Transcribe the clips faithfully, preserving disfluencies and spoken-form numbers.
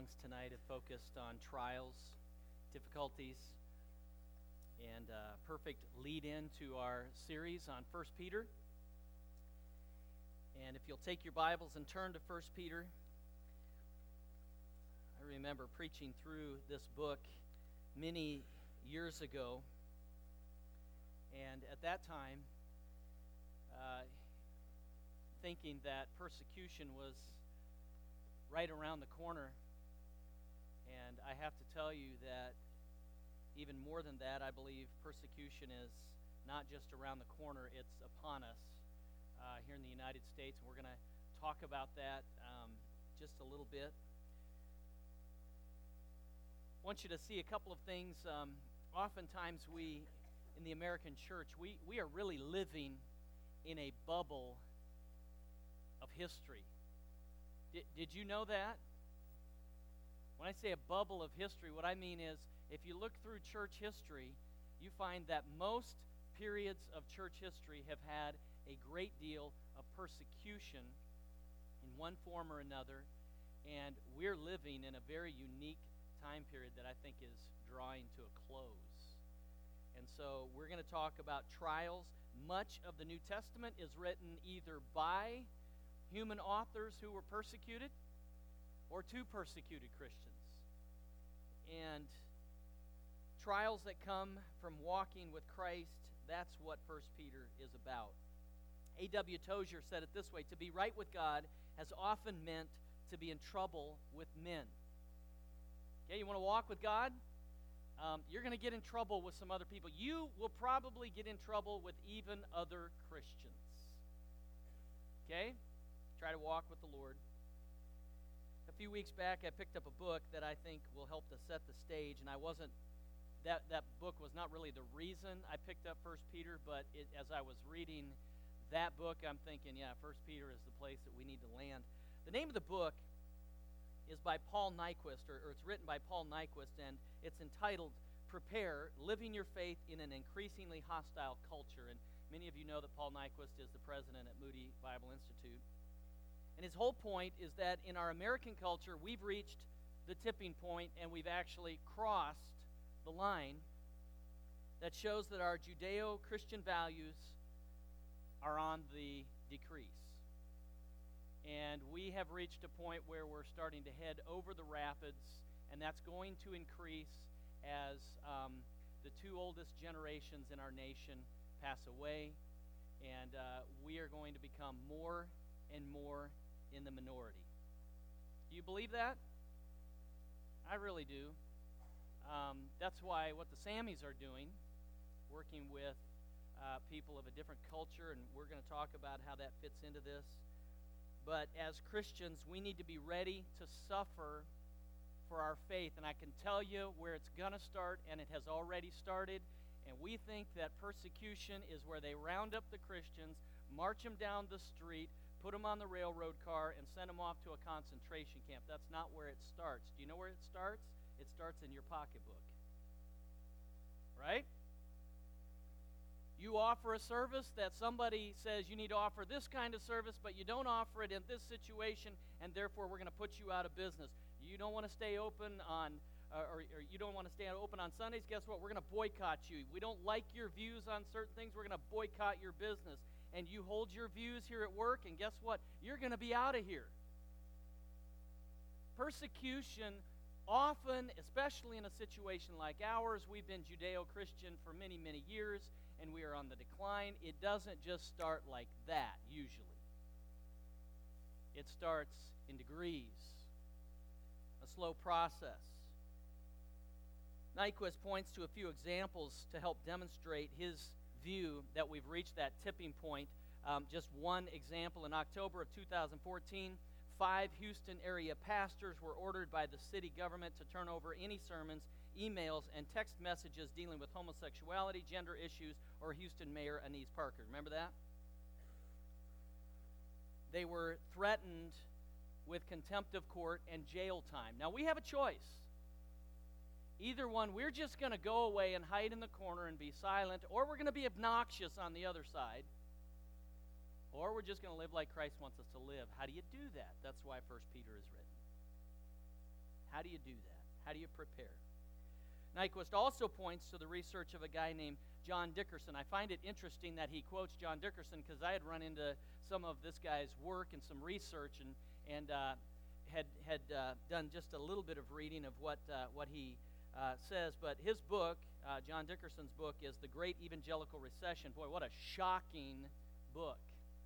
songs tonight have focused on trials, difficulties, and a perfect lead-in to our series on First Peter. And if you'll take your Bibles and turn to First Peter, I remember preaching through this book many years ago, and at that time, uh, thinking that persecution was right around the corner. And I have to tell you that even more than that, I believe persecution is not just around the corner, it's upon us uh, here in the United States. And we're going to talk about that um, just a little bit. I want you to see a couple of things. Um, oftentimes we, in the American church, we, we are really living in a bubble of history. Did, did you know that? When I say a bubble of history, what I mean is if you look through church history, you find that most periods of church history have had a great deal of persecution in one form or another, and we're living in a very unique time period that I think is drawing to a close. And so we're going to talk about trials. Much of the New Testament is written either by human authors who were persecuted or to persecuted Christians. And trials that come from walking with Christ, that's what First Peter is about. A W Tozer said it this way: to be right with God has often meant to be in trouble with men. Okay, you want to walk with God? Um, you're going to get in trouble with some other people. You will probably get in trouble with even other Christians. Okay? Try to walk with the Lord. A few weeks back, I picked up a book that I think will help to set the stage, and I wasn't, that, that book was not really the reason I picked up First Peter, but it, as I was reading that book, I'm thinking, yeah, First Peter is the place that we need to land. The name of the book is by Paul Nyquist, or, or it's written by Paul Nyquist, and it's entitled Prepare, Living Your Faith in an Increasingly Hostile Culture. And many of you know that Paul Nyquist is the president at Moody Bible Institute. And his whole point is that in our American culture, we've reached the tipping point and we've actually crossed the line that shows that our Judeo-Christian values are on the decrease. And we have reached a point where we're starting to head over the rapids, and that's going to increase as um, the two oldest generations in our nation pass away, and uh, we are going to become more and more in the minority. Do you believe that? I really do. Um, that's why what the Sammies are doing, working with uh, people of a different culture, and we're going to talk about how that fits into this. But as Christians, we need to be ready to suffer for our faith. And I can tell you where it's going to start, and it has already started. And we think that persecution is where they round up the Christians, march them down the street, put them on the railroad car, and send them off to a concentration camp. That's not where it starts. Do you know where it starts? It starts in your pocketbook. Right? You offer a service that somebody says you need to offer this kind of service, but you don't offer it in this situation, and therefore we're going to put you out of business. You don't want to stay open on, uh, or, or you don't want to stay open on Sundays. Guess what? We're going to boycott you. We don't like your views on certain things. We're going to boycott your business. And you hold your views here at work, and guess what? You're going to be out of here. Persecution often, especially in a situation like ours, we've been Judeo-Christian for many, many years, and we are on the decline. It doesn't just start like that, usually. It starts in degrees, a slow process. Nyquist points to a few examples to help demonstrate his view that we've reached that tipping point. Um, just one example: in October of two thousand fourteen, five Houston area pastors were ordered by the city government to turn over any sermons, emails, and text messages dealing with homosexuality, gender issues, or Houston Mayor Anise Parker. Remember that? They were threatened with contempt of court and jail time. Now, we have a choice. Either one, we're just going to go away and hide in the corner and be silent, or we're going to be obnoxious on the other side, or we're just going to live like Christ wants us to live. How do you do that? That's why First Peter is written. How do you do that? How do you prepare? Nyquist also points to the research of a guy named John Dickerson. I find it interesting that he quotes John Dickerson because I had run into some of this guy's work and some research and, and uh, had, had uh, done just a little bit of reading of what, uh, what he uh, says. But his book, uh, John Dickerson's book, is The Great Evangelical Recession. Boy, what a shocking book.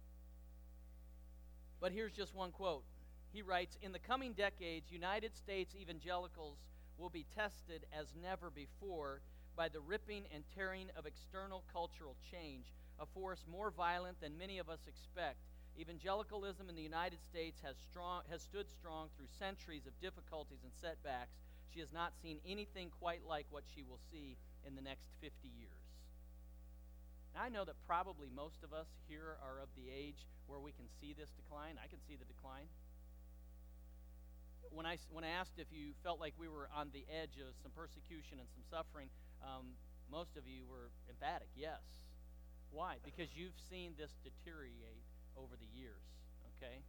But here's just one quote. He writes, "In the coming decades, United States evangelicals will be tested as never before by the ripping and tearing of external cultural change, a force more violent than many of us expect. Evangelicalism in the United States has strong has stood strong through centuries of difficulties and setbacks. She has not seen anything quite like what she will see in the next fifty years." Now, I know that probably most of us here are of the age where we can see this decline. I can see the decline. When I, when I asked if you felt like we were on the edge of some persecution and some suffering, um, most of you were emphatic, yes. Why? Because you've seen this deteriorate over the years, okay?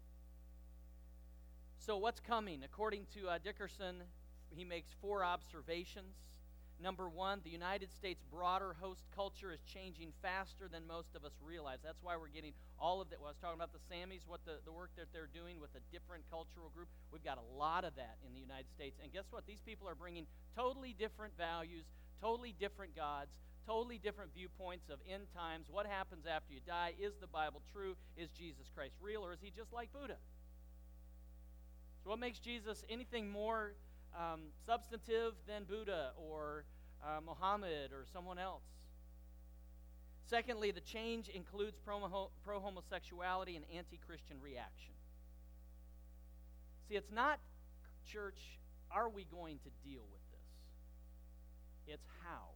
So what's coming? According to uh, Dickerson, he makes four observations. Number one, the United States broader host culture is changing faster than most of us realize. That's why we're getting all of that. Well, I was talking about the Sammys, what the, the work that they're doing with a different cultural group. We've got a lot of that in the United States. And guess what? These people are bringing totally different values, totally different gods, totally different viewpoints of end times. What happens after you die? Is the Bible true? Is Jesus Christ real? Or is he just like Buddha? So what makes Jesus anything more Um, substantive than Buddha or uh, Muhammad or someone else? Secondly, the change includes pro- pro-homosexuality and anti-Christian reaction. See, it's not, church, are we going to deal with this? It's how.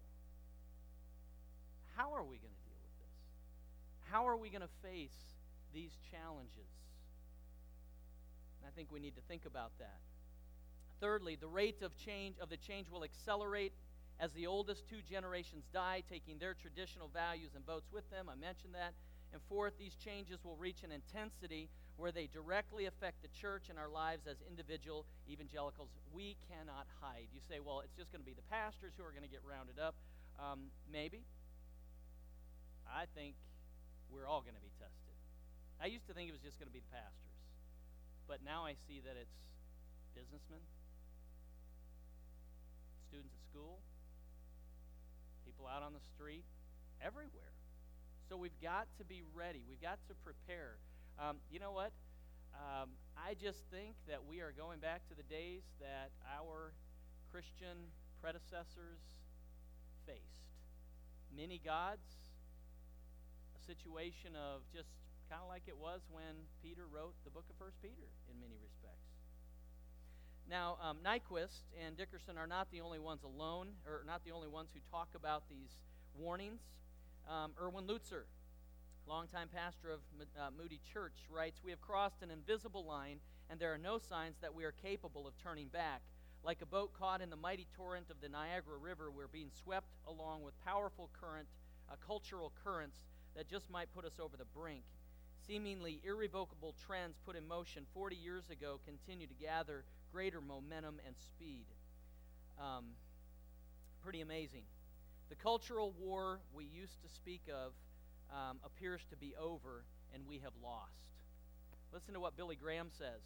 How are we going to deal with this? How are we going to face these challenges? And I think we need to think about that. Thirdly, the rate of change of the change will accelerate as the oldest two generations die, taking their traditional values and votes with them. I mentioned that. And fourth, these changes will reach an intensity where they directly affect the church and our lives as individual evangelicals. We cannot hide. You say, well, it's just going to be the pastors who are going to get rounded up. Um, maybe. I think we're all going to be tested. I used to think it was just going to be the pastors. But now I see that it's businessmen, students at school, people out on the street, everywhere. So we've got to be ready. We've got to prepare. Um, you know what? Um, I just think that we are going back to the days that our Christian predecessors faced. Many gods, a situation of just kind of like it was when Peter wrote the book of First Peter in many respects. Now, um, Nyquist and Dickerson are not the only ones alone, or not the only ones who talk about these warnings. Um, Erwin Lutzer, longtime pastor of uh, Moody Church, writes, "We have crossed an invisible line, and there are no signs that we are capable of turning back. Like a boat caught in the mighty torrent of the Niagara River, we're being swept along with powerful current, uh, cultural currents that just might put us over the brink. Seemingly irrevocable trends put in motion forty years ago continue to gather greater momentum and speed." Um, pretty amazing. The cultural war we used to speak of um, appears to be over, and we have lost. Listen to what Billy Graham says.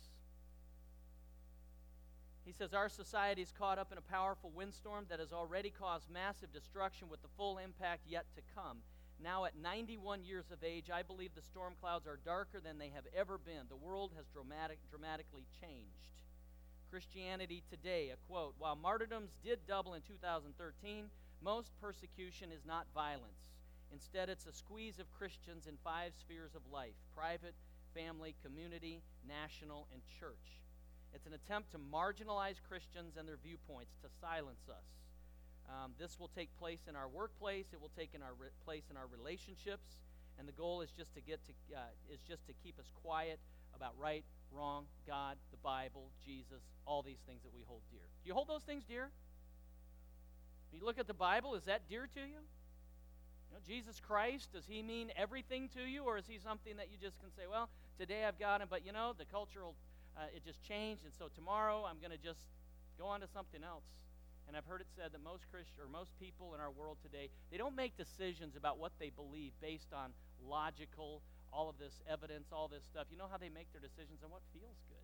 He says, "Our society is caught up in a powerful windstorm that has already caused massive destruction with the full impact yet to come. Now at ninety-one years of age, I believe the storm clouds are darker than they have ever been. The world has dramatic, dramatically changed. Christianity today," a quote, "while martyrdoms did double in two thousand thirteen, most persecution is not violence. Instead, it's a squeeze of Christians in five spheres of life: private, family, community, national, and church. It's an attempt to marginalize Christians and their viewpoints, to silence us. Um, this will take place in our workplace. It will take in our re- place in our relationships, and the goal is just to get to uh, is just to keep us quiet about right, wrong, God, the Bible, Jesus, all these things that we hold dear." Do you hold those things dear? When you look at the Bible, is that dear to you? You know, Jesus Christ, does he mean everything to you, or is he something that you just can say, well, today I've got him, but you know, the cultural, uh, it just changed, and so tomorrow I'm going to just Go on to something else. And I've heard it said that most Christian or most people in our world today, they don't make decisions about what they believe based on logical, all of this evidence, all this stuff. You know how they make their decisions on what feels good.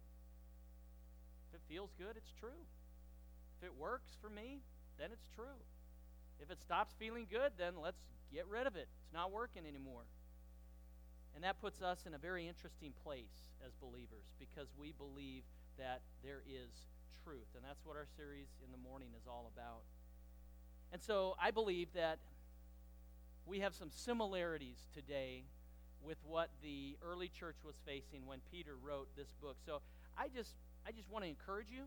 If it feels good, it's true. If it works for me, then it's true. If it stops feeling good, then let's get rid of it. It's not working anymore. And that puts us in a very interesting place as believers because we believe that there is truth. And that's what our series in the morning is all about. And so I believe that we have some similarities today with what the early church was facing when Peter wrote this book. So I just I just want to encourage you,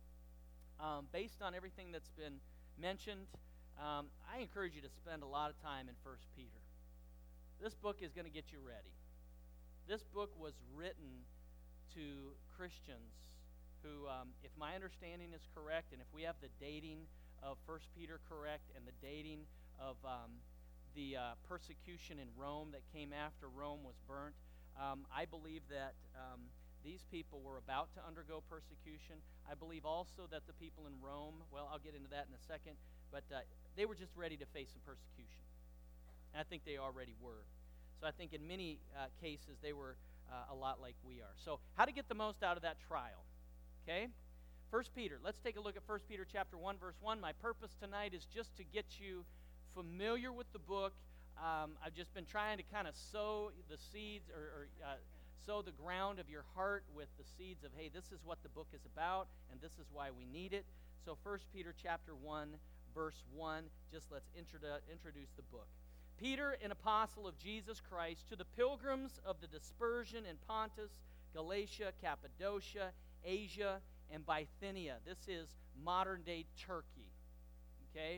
um, based on everything that's been mentioned, um, I encourage you to spend a lot of time in First Peter. This book is going to get you ready. This book was written to Christians who, um, if my understanding is correct, and if we have the dating of First Peter correct, and the dating of um, the uh, persecution in Rome that came after Rome was burnt, um, I believe that um, these people were about to undergo persecution. I believe also that the people in Rome, well, I'll get into that in a second, but uh, they were just ready to face some persecution. And I think they already were. So I think in many uh, cases they were uh, a lot like we are. So how to get the most out of that trial? Okay? First Peter. Let's take a look at First Peter chapter one, verse one. My purpose tonight is just to get you familiar with the book. Um, I've just been trying to kind of sow the seeds or, or uh, sow the ground of your heart with the seeds of, hey, this is what the book is about, and this is why we need it. So First Peter chapter one, verse one, just let's introdu- introduce the book. Peter, an apostle of Jesus Christ, to the pilgrims of the dispersion in Pontus, Galatia, Cappadocia, Asia, and Bithynia. This is modern-day Turkey, okay?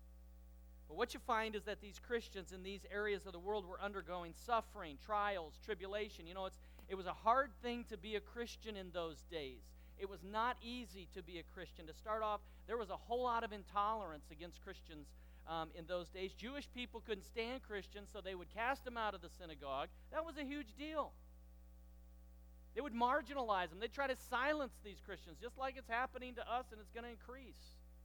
But what you find is that these Christians in these areas of the world were undergoing suffering, trials, tribulation. You know, it's, it was a hard thing to be a Christian in those days. It was not easy to be a Christian. To start off, there was a whole lot of intolerance against Christians um, in those days. Jewish people couldn't stand Christians, so they would cast them out of the synagogue. That was a huge deal. They would marginalize them. They'd try to silence these Christians, just like it's happening to us, and it's going to increase.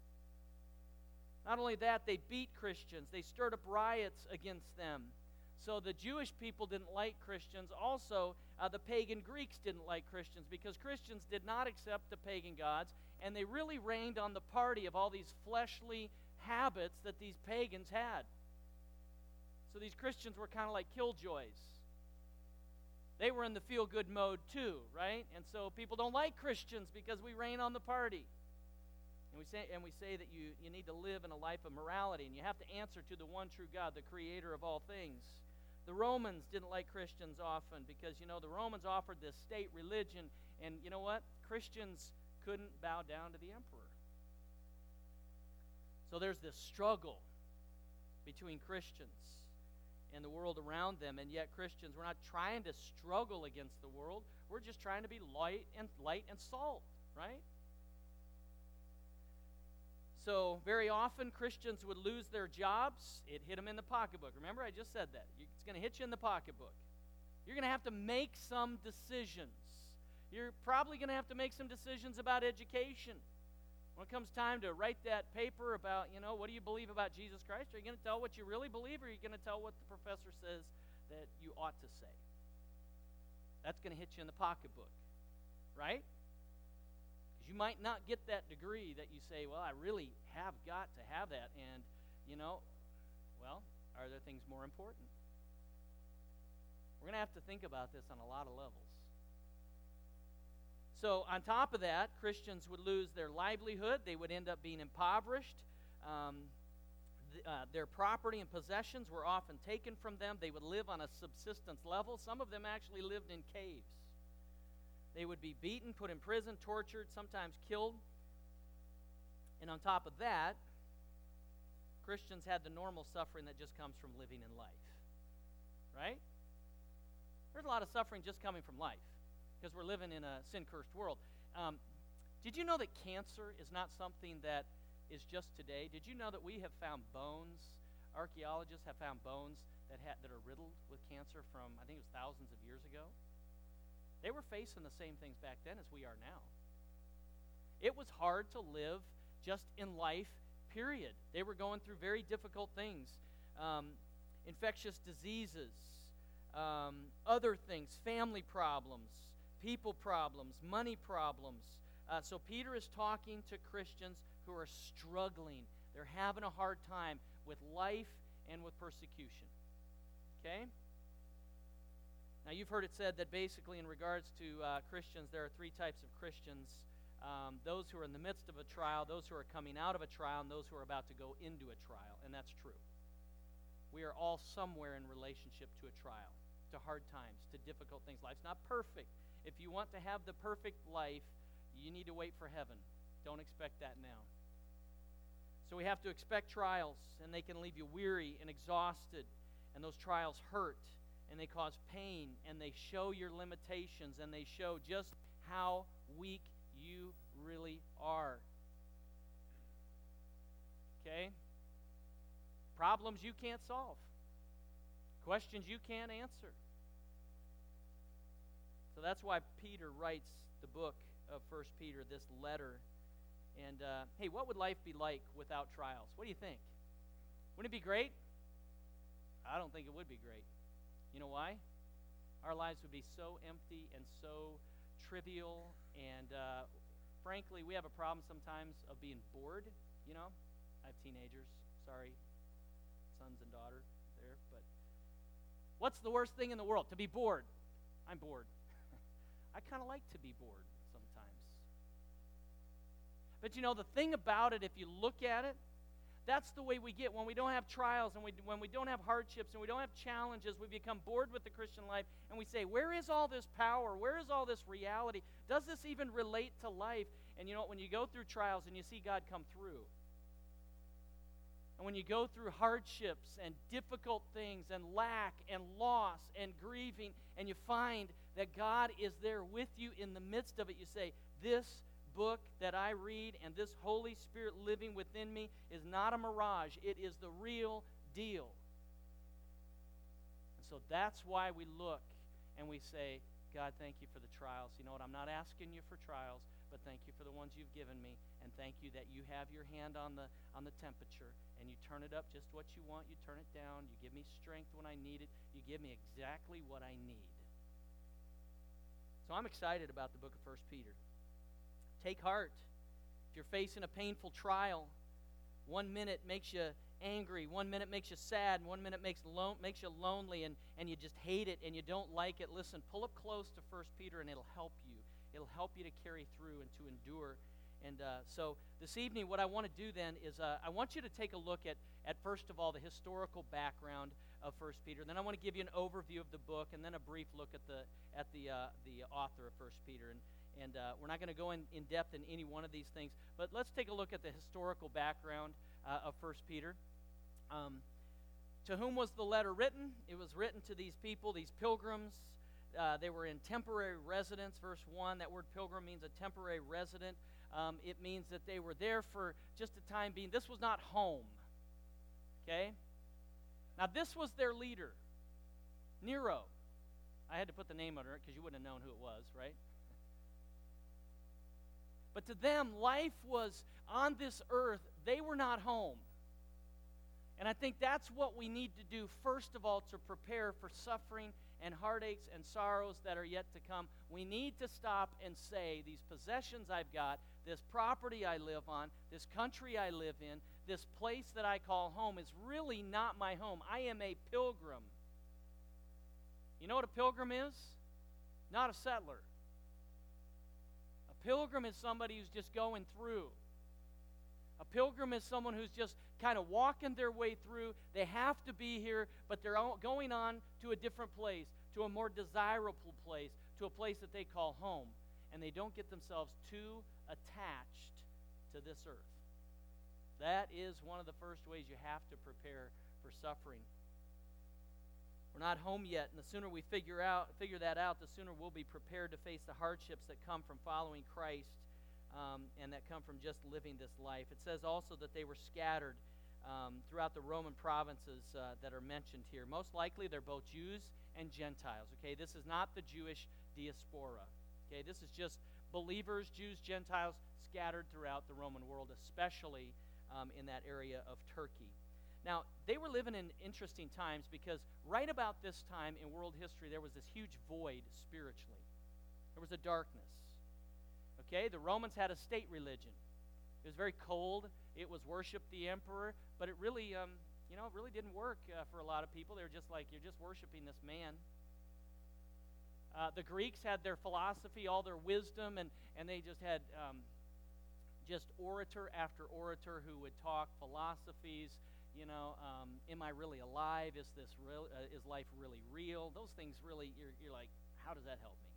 Not only that, they beat Christians. They stirred up riots against them. So the Jewish people didn't like Christians. Also, uh, the pagan Greeks didn't like Christians because Christians did not accept the pagan gods, and they really reigned on the party of all these fleshly habits that these pagans had. So these Christians were kind of like killjoys. They were in the feel-good mode too, right? And so people don't like Christians because we reign on the party. And we say, and we say that you, you need to live in a life of morality, and you have to answer to the one true God, the creator of all things. The Romans didn't like Christians often because, you know, the Romans offered this state religion, and you know what? Christians couldn't bow down to the emperor. So there's this struggle between Christians and the world around them, and yet Christians, we're not trying to struggle against the world. We're just trying to be light and light and salt, right? So very often Christians would lose their jobs. It hit them in the pocketbook. Remember, I just said that. It's going to hit you in the pocketbook. You're going to have to make some decisions. You're probably going to have to make some decisions about education. When it comes time to write that paper about, you know, what do you believe about Jesus Christ? Are you going to tell what you really believe, or are you going to tell what the professor says that you ought to say? That's going to hit you in the pocketbook, right? You might not get that degree that you say, well, I really have got to have that. And, you know, well, are there things more important? We're going to have to think about this on a lot of levels. So on top of that, Christians would lose their livelihood. They would end up being impoverished. Um, th- uh, their property and possessions were often taken from them. They would live on a subsistence level. Some of them actually lived in caves. They would be beaten, put in prison, tortured, sometimes killed. And on top of that, Christians had the normal suffering that just comes from living in life. Right? There's a lot of suffering just coming from life because we're living in a sin-cursed world. Um, did you know that cancer is not something that is just today? Did you know that we have found bones, archaeologists have found bones that, ha- that are riddled with cancer from, I think it was thousands of years ago? They were facing the same things back then as we are now. It was hard to live just in life, period. They were going through very difficult things. Um, infectious diseases, um, other things, family problems, people problems, money problems. Uh, so Peter is talking to Christians who are struggling. They're having a hard time with life and with persecution. Okay? Now, you've heard it said that basically in regards to uh, Christians, there are three types of Christians. Um, those who are in the midst of a trial, those who are coming out of a trial, and those who are about to go into a trial. And that's true. We are all somewhere in relationship to a trial, to hard times, to difficult things. Life's not perfect. If you want to have the perfect life, you need to wait for heaven. Don't expect that now. So we have to expect trials, and they can leave you weary and exhausted, and those trials hurt, and they cause pain, and they show your limitations, and they show just how weak you really are. Okay? Problems you can't solve. Questions you can't answer. So that's why Peter writes the book of First Peter, this letter. And, uh, hey, what would life be like without trials? What do you think? Wouldn't it be great? I don't think it would be great. You know why? Our lives would be so empty and so trivial, and uh, frankly, we have a problem sometimes of being bored. You know, I have teenagers. Sorry, sons and daughter there. But what's the worst thing in the world? To be bored. I'm bored. I kind of like to be bored sometimes. But you know, the thing about it, if you look at it, that's the way we get when we don't have trials and we, when we don't have hardships and we don't have challenges. We become bored with the Christian life and we say, where is all this power? Where is all this reality? Does this even relate to life? And you know, when you go through trials and you see God come through, and when you go through hardships and difficult things and lack and loss and grieving, and you find that God is there with you in the midst of it, you say, this book that I read and this Holy Spirit living within me is not a mirage. It is the real deal. And so that's why we look and we say, God, thank you for the trials. You know what? I'm not asking you for trials, but thank you for the ones you've given me, and thank you that you have your hand on the on the temperature, and you turn it up just what you want, you turn it down, you give me strength when I need it, you give me exactly what I need. So I'm excited about the book of First Peter. Take heart. If you're facing a painful trial, one minute makes you angry, one minute makes you sad, and one minute makes lo- makes you lonely, and, and you just hate it and you don't like it. Listen, pull up close to First Peter and it'll help you. It'll help you to carry through and to endure. And uh, so this evening, what I want to do then is uh, I want you to take a look at, at, first of all, the historical background of First Peter. Then I want to give you an overview of the book, and then a brief look at the at the uh, the author of First Peter. And and uh, we're not going to go in, in depth in any one of these things, but let's take a look at the historical background uh, of First Peter. Um, to whom was the letter written? It was written to these people, these pilgrims. Uh, they were in temporary residence. Verse one, that word pilgrim means a temporary resident. Um, it means that they were there for just a time being. This was not home. Okay? Now, this was their leader, Nero. I had to put the name under it because you wouldn't have known who it was, right? But to them, life was on this earth. They were not home. And I think that's what we need to do, first of all, to prepare for suffering and heartaches and sorrows that are yet to come. We need to stop and say, these possessions I've got, this property I live on, this country I live in, this place that I call home is really not my home. I am a pilgrim. You know what a pilgrim is? Not a settler. A pilgrim is somebody who's just going through. A pilgrim is someone who's just kind of walking their way through. They have to be here, but they're going on to a different place, to a more desirable place, to a place that they call home. And they don't get themselves too attached to this earth. That is one of the first ways you have to prepare for suffering. We're not home yet, and the sooner we figure out figure that out, the sooner we'll be prepared to face the hardships that come from following Christ. Um, and that come from just living this life. It says also that they were scattered um, throughout the Roman provinces uh, that are mentioned here. Most likely they're both Jews and Gentiles. Okay, this is not the Jewish diaspora. Okay, this is just believers, Jews, Gentiles, scattered throughout the Roman world, especially um, in that area of Turkey. Now, they were living in interesting times because right about this time in world history, there was this huge void spiritually. There was a darkness. Okay, the Romans had a state religion. It was very cold. It was worship the emperor, but it really, um, you know, it really didn't work uh, for a lot of people. They were just like, you're just worshiping this man. Uh, the Greeks had their philosophy, all their wisdom, and, and they just had um, just orator after orator who would talk philosophies. You know, um, am I really alive? Is this real? Uh, is life really real? Those things really, you're, you're like, how does that help me?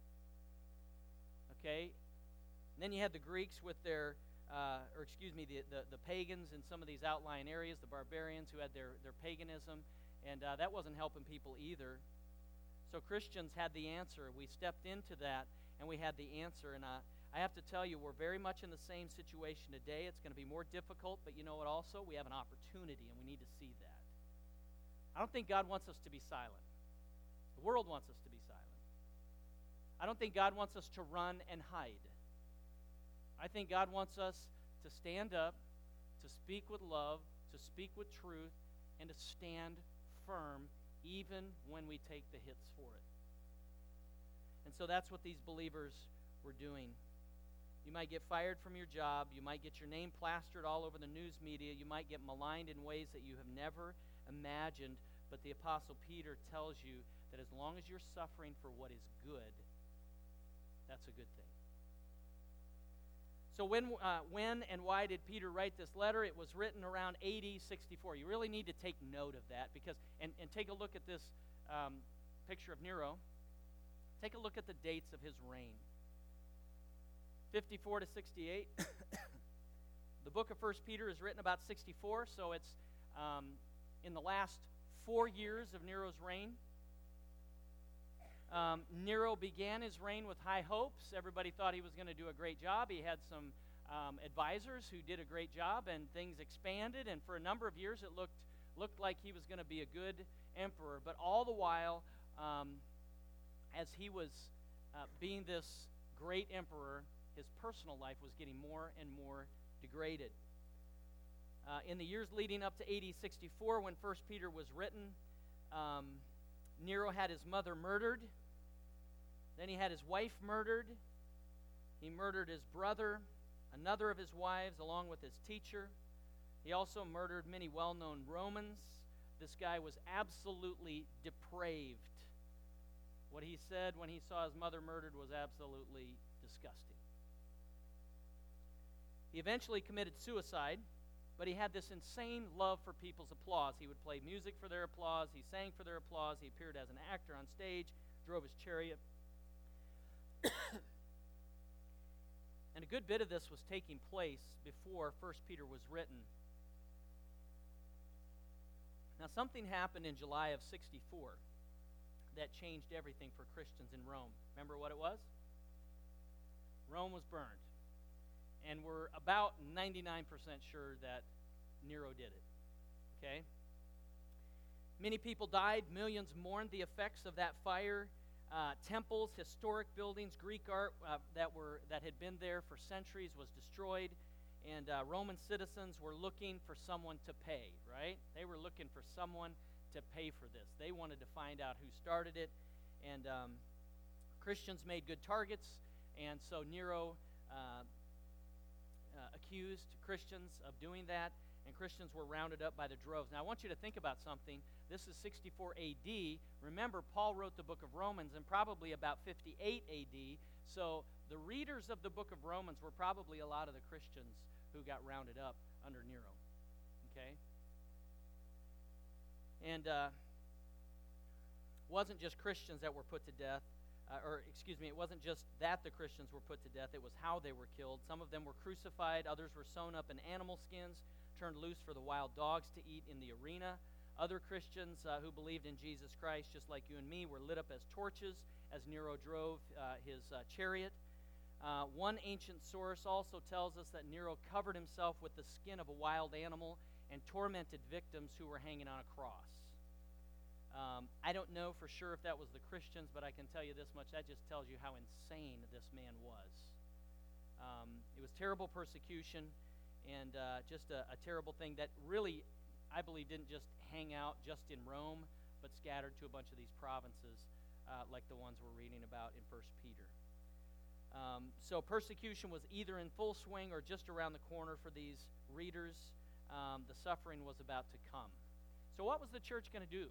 Okay. And then you had the Greeks with their, uh, or excuse me, the, the, the pagans in some of these outlying areas, the barbarians who had their, their paganism, and uh, that wasn't helping people either. So Christians had the answer. We stepped into that, and we had the answer. And uh, I have to tell you, we're very much in the same situation today. It's going to be more difficult, but you know what also? We have an opportunity, and we need to see that. I don't think God wants us to be silent. The world wants us to be silent. I don't think God wants us to run and hide. I think God wants us to stand up, to speak with love, to speak with truth, and to stand firm even when we take the hits for it. And so that's what these believers were doing. You might get fired from your job. You might get your name plastered all over the news media. You might get maligned in ways that you have never imagined. But the Apostle Peter tells you that as long as you're suffering for what is good, that's a good thing. So when, uh, when and why did Peter write this letter? It was written around A D sixty-four. You really need to take note of that because, and, and take a look at this um, picture of Nero. Take a look at the dates of his reign. fifty-four to sixty-eight. The book of First Peter is written about sixty-four, so it's um, in the last four years of Nero's reign. Um, Nero began his reign with high hopes. Everybody thought he was going to do a great job. He had some um, advisors who did a great job, and things expanded. And for a number of years, it looked looked like he was going to be a good emperor. But all the while, um, as he was uh, being this great emperor, his personal life was getting more and more degraded. Uh, in the years leading up to A D sixty-four, when First Peter was written, um, Nero had his mother murdered. Then he had his wife murdered. He murdered his brother, another of his wives, along with his teacher. He also murdered many well-known Romans. This guy was absolutely depraved. What he said when he saw his mother murdered was absolutely disgusting. He eventually committed suicide, but he had this insane love for people's applause. He would play music for their applause. He sang for their applause. He appeared as an actor on stage, drove his chariot. And a good bit of this was taking place before First Peter was written. Now, something happened in July of sixty-four that changed everything for Christians in Rome. Remember what it was? Rome was burned. And we're about ninety-nine percent sure that Nero did it. Okay? Many people died. Millions mourned the effects of that fire. Uh, temples, historic buildings, Greek art uh, that were that had been there for centuries was destroyed. And uh, Roman citizens were looking for someone to pay, right? They were looking for someone to pay for this. They wanted to find out who started it. And um, Christians made good targets. And so Nero uh, uh, accused Christians of doing that. And Christians were rounded up by the droves. Now, I want you to think about something. This is sixty-four A D. Remember, Paul wrote the book of Romans in probably about fifty-eight A D. So the readers of the book of Romans were probably a lot of the Christians who got rounded up under Nero. Okay? And uh, it wasn't just Christians that were put to death. Uh, or, excuse me, it wasn't just that the Christians were put to death. It was how they were killed. Some of them were crucified. Others were sewn up in animal skins, turned loose for the wild dogs to eat in the arena. Other Christians uh, who believed in Jesus Christ, just like you and me, were lit up as torches as Nero drove uh, his uh, chariot. Uh, one ancient source also tells us that Nero covered himself with the skin of a wild animal and tormented victims who were hanging on a cross. Um, I don't know for sure if that was the Christians, but I can tell you this much. That just tells you how insane this man was. Um, it was terrible persecution and uh, just a, a terrible thing that really, I believe, didn't just hang out just in Rome, but scattered to a bunch of these provinces uh, like the ones we're reading about in First Peter. Um, so persecution was either in full swing or just around the corner for these readers. Um, the suffering was about to come. So what was the church going to do?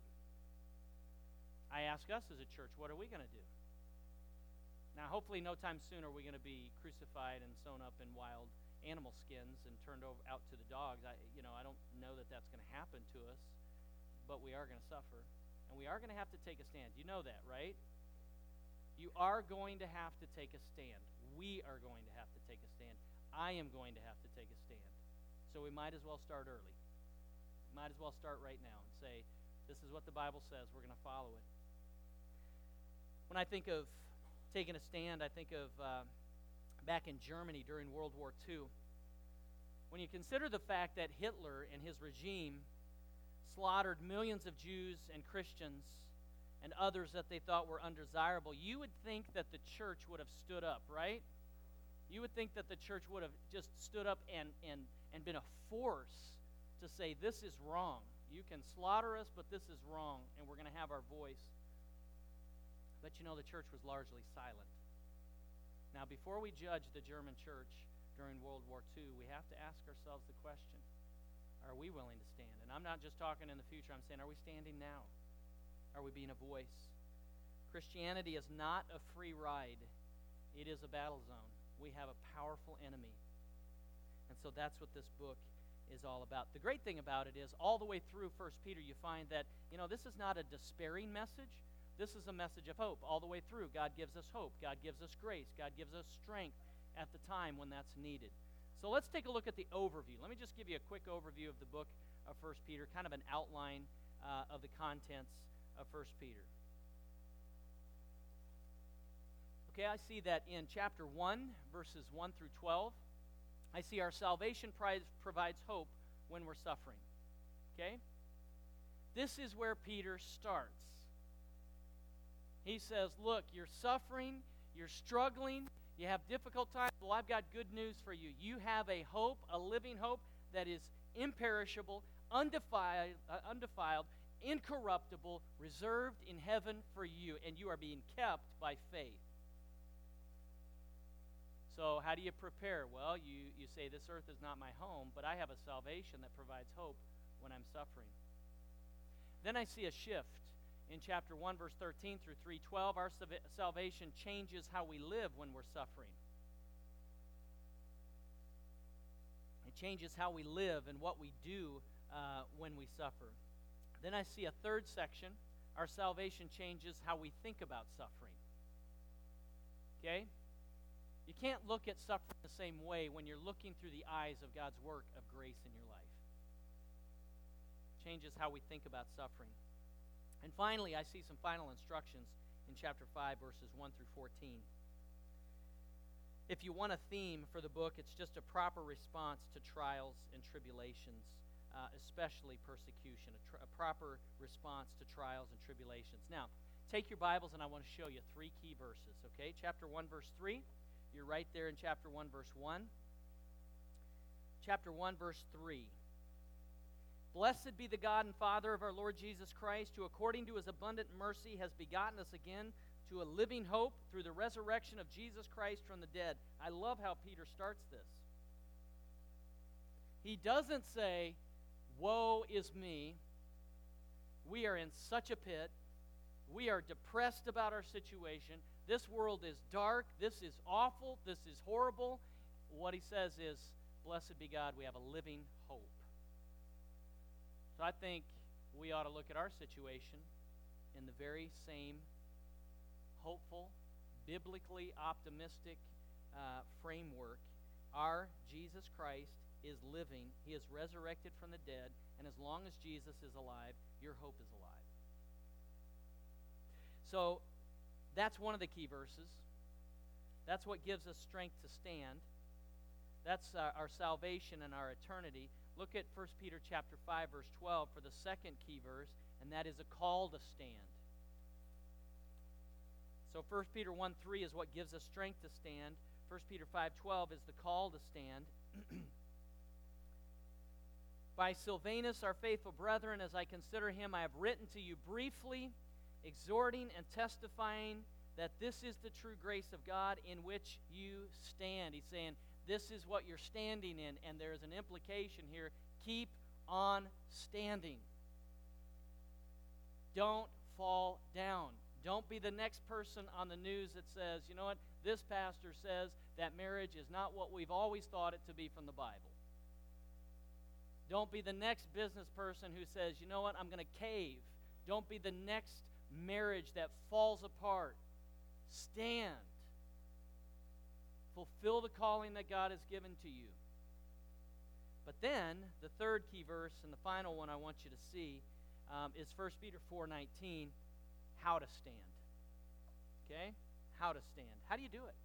I ask us as a church, what are we going to do? Now, hopefully no time soon are we going to be crucified and sewn up in wild animal skins and turned over, out to the dogs. I, you know, I don't know that that's going to happen to us, but we are going to suffer, and we are going to have to take a stand. You know that, right? You are going to have to take a stand. We are going to have to take a stand. I am going to have to take a stand. So we might as well start early. Might as well start right now and say, this is what the Bible says. We're going to follow it. When I think of taking a stand, I think of uh, back in Germany during World War Two. When you consider the fact that Hitler and his regime slaughtered millions of Jews and Christians and others that they thought were undesirable, you would think that the church would have stood up, right? You would think that the church would have just stood up and, and, and been a force to say, this is wrong. You can slaughter us, but this is wrong, and we're going to have our voice. But you know, the church was largely silent. Now, before we judge the German church during World War Two, we have to ask ourselves the question, are we willing to stand? And I'm not just talking in the future, I'm saying, are we standing now? Are we being a voice? Christianity is not a free ride. It is a battle zone. We have a powerful enemy. And so that's what this book is all about. The great thing about it is, all the way through First Peter, you find that, you know, this is not a despairing message. This is a message of hope. All the way through, God gives us hope. God gives us grace. God gives us strength at the time when that's needed. So let's take a look at the overview. Let me just give you a quick overview of the book of First Peter, kind of an outline uh, of the contents of First Peter. Okay, I see that in chapter one, verses one through twelve, I see our salvation provides hope when we're suffering. Okay? This is where Peter starts. He says, look, you're suffering, you're struggling, you have difficult times. Well, I've got good news for you. You have a hope, a living hope that is imperishable, undefiled, uh, undefiled, incorruptible, reserved in heaven for you, and you are being kept by faith. So how do you prepare? Well, you, you say, this earth is not my home, but I have a salvation that provides hope when I'm suffering. Then I see a shift. In chapter one, verse thirteen through three twelve, our salvation changes how we live when we're suffering. It changes how we live and what we do uh, when we suffer. Then I see a third section. Our salvation changes how we think about suffering. Okay? You can't look at suffering the same way when you're looking through the eyes of God's work of grace in your life. It changes how we think about suffering. And finally, I see some final instructions in chapter five, verses one through fourteen. If you want a theme for the book, it's just a proper response to trials and tribulations, uh, especially persecution, a, tr- a proper response to trials and tribulations. Now, take your Bibles, and I want to show you three key verses, okay? Chapter one, verse three. You're right there in chapter one, verse one. Chapter one, verse three. Blessed be the God and Father of our Lord Jesus Christ, who according to his abundant mercy has begotten us again to a living hope through the resurrection of Jesus Christ from the dead. I love how Peter starts this. He doesn't say, woe is me. We are in such a pit. We are depressed about our situation. This world is dark. This is awful. This is horrible. What he says is, blessed be God, we have a living hope. So I think we ought to look at our situation in the very same hopeful, biblically optimistic uh, framework. Our Jesus Christ is living. He is resurrected from the dead. And as long as Jesus is alive, your hope is alive. So that's one of the key verses. That's what gives us strength to stand. That's uh, our salvation and our eternity. Look at First Peter chapter five, verse twelve for the second key verse, and that is a call to stand. So First Peter one three is what gives us strength to stand. First Peter five twelve is the call to stand. By Silvanus, our faithful brethren, as I consider him, I have written to you briefly, exhorting and testifying that this is the true grace of God in which you stand. He's saying, this is what you're standing in, and there's an implication here. Keep on standing. Don't fall down. Don't be the next person on the news that says, you know what, this pastor says that marriage is not what we've always thought it to be from the Bible. Don't be the next business person who says, you know what, I'm going to cave. Don't be the next marriage that falls apart. Stand. Fulfill the calling that God has given to you. But then, the third key verse and the final one I want you to see um, is First Peter four nineteen, how to stand. Okay? How to stand. How do you do it?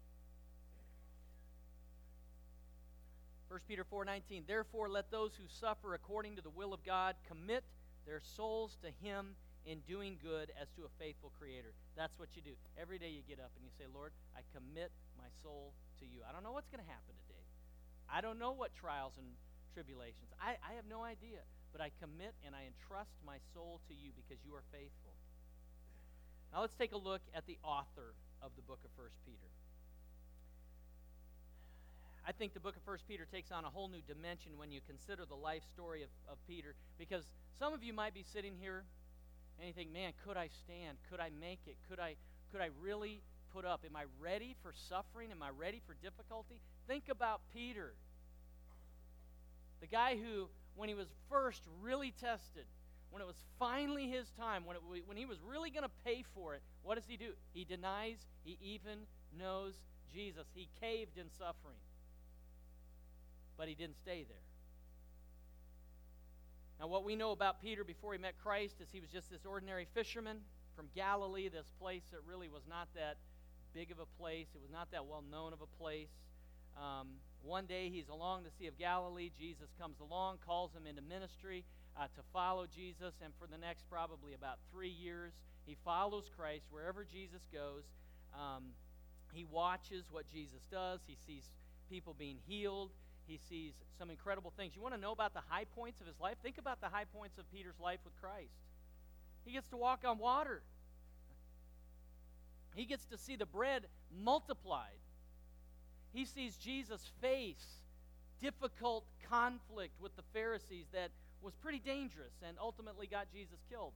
First Peter four nineteen, therefore let those who suffer according to the will of God commit their souls to Him in doing good as to a faithful Creator. That's what you do. Every day you get up and you say, Lord, I commit my soul to you. I don't know what's going to happen today. I don't know what trials and tribulations. I, I have no idea. But I commit and I entrust my soul to you because you are faithful. Now let's take a look at the author of the book of First Peter. I think the book of First Peter takes on a whole new dimension when you consider the life story of, of Peter, because some of you might be sitting here and you think, man, could I stand? Could I make it? Could I, could I really put up? Am I ready for suffering? Am I ready for difficulty? Think about Peter, the guy who, when he was first really tested, when it was finally his time, when, it, when he was really going to pay for it, what does he do? He denies he even knows Jesus. He caved in suffering. But he didn't stay there. Now, what we know about Peter before he met Christ is he was just this ordinary fisherman from Galilee, this place that really was not that big of a place. It was not that well known of a place. Um, one day he's along the Sea of Galilee. Jesus comes along, calls him into ministry uh, to follow Jesus, and for the next probably about three years, he follows Christ wherever Jesus goes. Um, he watches what Jesus does. He sees people being healed. He sees some incredible things. You want to know about the high points of his life? Think about the high points of Peter's life with Christ. He gets to walk on water. He gets to see the bread multiplied. He sees Jesus face difficult conflict with the Pharisees that was pretty dangerous and ultimately got Jesus killed.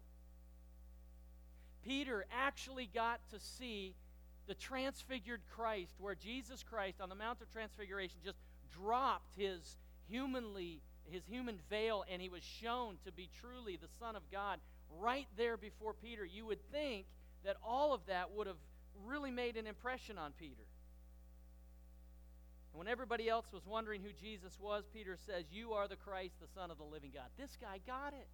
Peter actually got to see the transfigured Christ, where Jesus Christ on the Mount of Transfiguration just dropped his humanly his human veil, and he was shown to be truly the Son of God right there before Peter. You would think that all of that would have really made an impression on Peter. And when everybody else was wondering who Jesus was, Peter says, you are the Christ, the Son of the living God. This guy got it.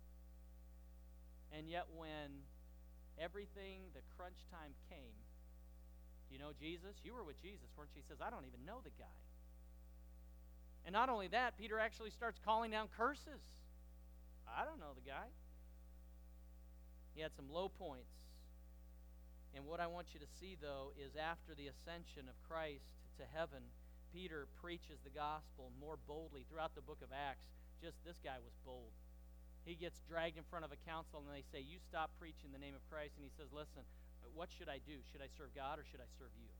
And yet when everything, the crunch time came, do you know Jesus? You were with Jesus, weren't you? He says, I don't even know the guy. And not only that, Peter actually starts calling down curses. I don't know the guy. He had some low points. And what I want you to see, though, is after the ascension of Christ to heaven, Peter preaches the gospel more boldly throughout the book of Acts. Just this guy was bold. He gets dragged in front of a council, and they say, you stop preaching the name of Christ. And he says, listen, what should I do? Should I serve God or should I serve you?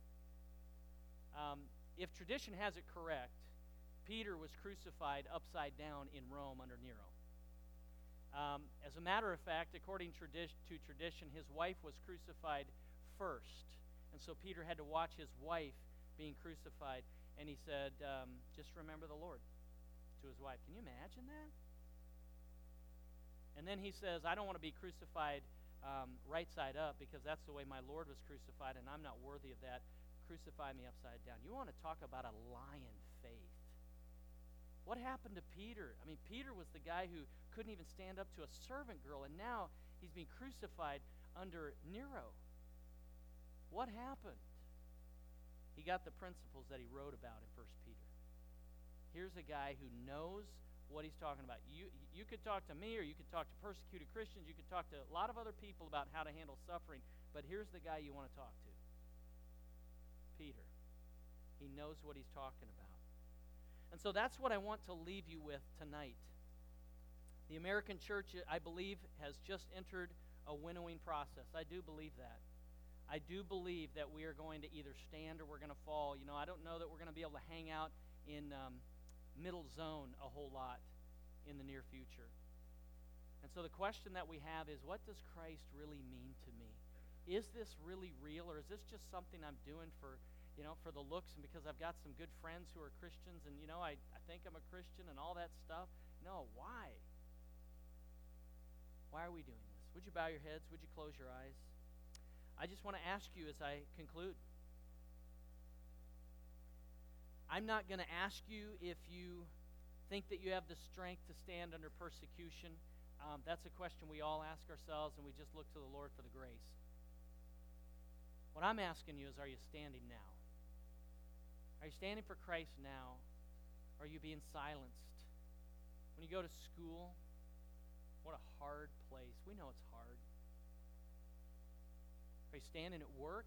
Um, if tradition has it correct, Peter was crucified upside down in Rome under Nero. Um, as a matter of fact, according tradi- to tradition, his wife was crucified first. And so Peter had to watch his wife being crucified. And he said, um, just remember the Lord, to his wife. Can you imagine that? And then he says, I don't want to be crucified um, right side up, because that's the way my Lord was crucified, and I'm not worthy of that. Crucify me upside down. You want to talk about a lion faith. What happened to Peter? I mean, Peter was the guy who couldn't even stand up to a servant girl, and now he's being crucified under Nero. What happened? He got the principles that he wrote about in First Peter. Here's a guy who knows what he's talking about. You, you could talk to me, or you could talk to persecuted Christians. You could talk to a lot of other people about how to handle suffering. But here's the guy you want to talk to. Peter. He knows what he's talking about. And so that's what I want to leave you with tonight. The American church, I believe, has just entered a winnowing process. I do believe that. I do believe that we are going to either stand or we're going to fall. You know, I don't know that we're going to be able to hang out in um, middle zone a whole lot in the near future. And so the question that we have is, what does Christ really mean to me? Is this really real, or is this just something I'm doing for, you know, for the looks and because I've got some good friends who are Christians and, you know, I, I think I'm a Christian and all that stuff? No, why? Why are we doing this? Would you bow your heads? Would you close your eyes? I just want to ask you as I conclude. I'm not going to ask you if you think that you have the strength to stand under persecution. Um, that's a question we all ask ourselves, and we just look to the Lord for the grace. What I'm asking you is, are you standing now? Are you standing for Christ now? Or are you being silenced? When you go to school, what a hard place. We know it's hard. Are you standing at work?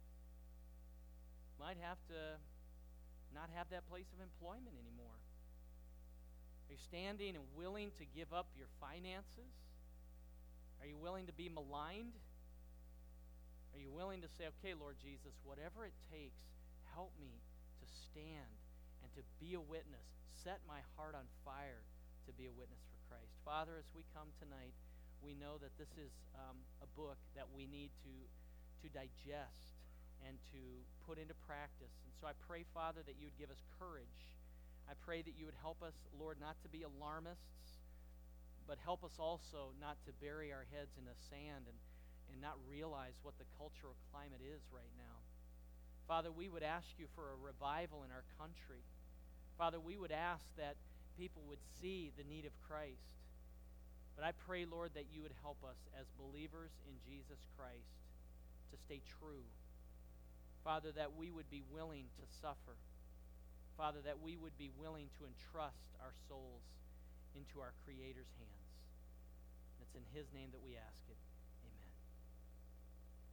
Might have to not have that place of employment anymore. Are you standing and willing to give up your finances? Are you willing to be maligned? Are you willing to say, okay, Lord Jesus, whatever it takes, help me to stand and to be a witness. Set my heart on fire to be a witness for Christ. Father, as we come tonight, we know that this is um, a book that we need to, to digest and to put into practice. And so I pray, Father, that you would give us courage. I pray that you would help us, Lord, not to be alarmists, but help us also not to bury our heads in the sand and, and not realize what the cultural climate is right now. Father, we would ask you for a revival in our country. Father, we would ask that people would see the need of Christ. But I pray, Lord, that you would help us as believers in Jesus Christ to stay true. Father, that we would be willing to suffer. Father, that we would be willing to entrust our souls into our Creator's hands. And it's in his name that we ask it.